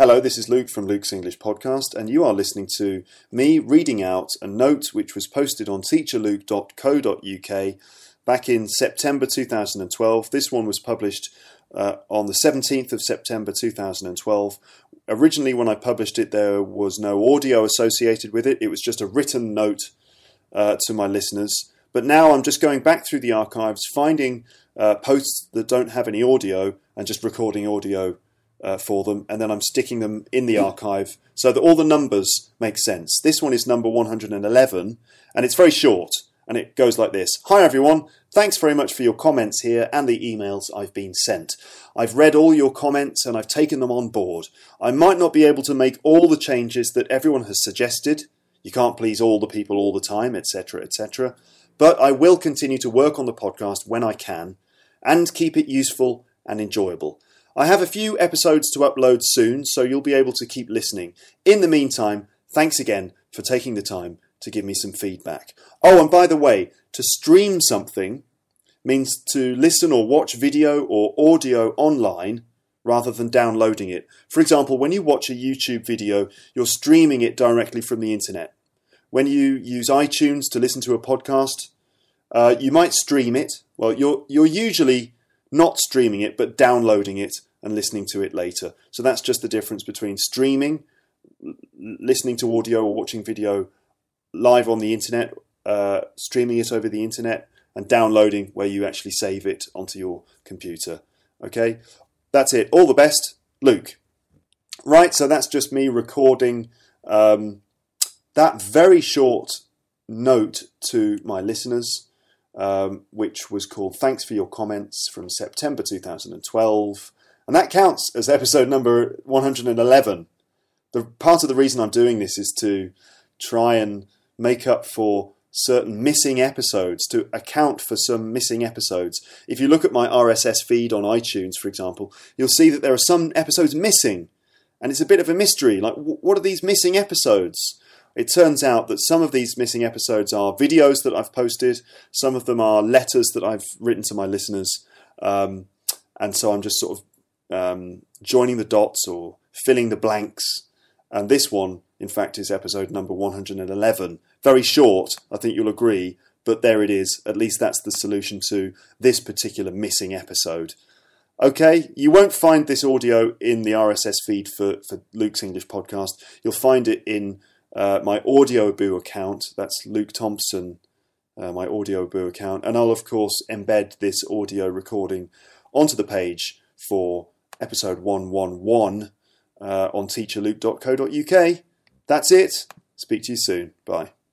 Hello, this is Luke from Luke's English Podcast, and you are listening to me reading out a note which was posted on teacherluke.co.uk back in September 2012. This one was published on the 17th of September 2012. Originally, when I published it, there was no audio associated with it. It was just a written note to my listeners. But now I'm just going back through the archives, finding posts that don't have any audio and just recording audio for them, and then I'm sticking them in the archive so that all the numbers make sense. This one is number 111, and it's very short, and it goes like this. Hi everyone, thanks very much for your comments here and the emails I've been sent. I've read all your comments and I've taken them on board. I might not be able to make all the changes that everyone has suggested. You can't please all the people all the time, etc., etc. But I will continue to work on the podcast when I can and keep it useful and enjoyable. I have a few episodes to upload soon, so you'll be able to keep listening. In the meantime, thanks again for taking the time to give me some feedback. Oh, and by the way, to stream something means to listen or watch video or audio online rather than downloading it. For example, when you watch a YouTube video, you're streaming it directly from the internet. When you use iTunes to listen to a podcast, you might stream it. Well, you're usually not streaming it, but downloading it and listening to it later. So that's just the difference between streaming, listening to audio or watching video live on the internet, streaming it over the internet, and downloading where you actually save it onto your computer. Okay, that's it. All the best, Luke. Right, so that's just me recording that very short note to my listeners, which was called Thanks for Your Comments from September 2012. And that counts as episode number 111. Part of the reason I'm doing this is to try and make up for certain missing episodes, to account for some missing episodes. If you look at my RSS feed on iTunes, for example, you'll see that there are some episodes missing. And it's a bit of a mystery. Like, what are these missing episodes? It turns out that some of these missing episodes are videos that I've posted. Some of them are letters that I've written to my listeners. And so I'm just sort of joining the dots or filling the blanks. And this one, in fact, is episode number 111. Very short, I think you'll agree, but there it is. At least that's the solution to this particular missing episode. Okay, you won't find this audio in the RSS feed for Luke's English Podcast. You'll find it in my Audioboo account. That's Luke Thompson, my Audioboo account. And I'll, of course, embed this audio recording onto the page for episode 111 on teacherluke.co.uk. That's it. Speak to you soon. Bye.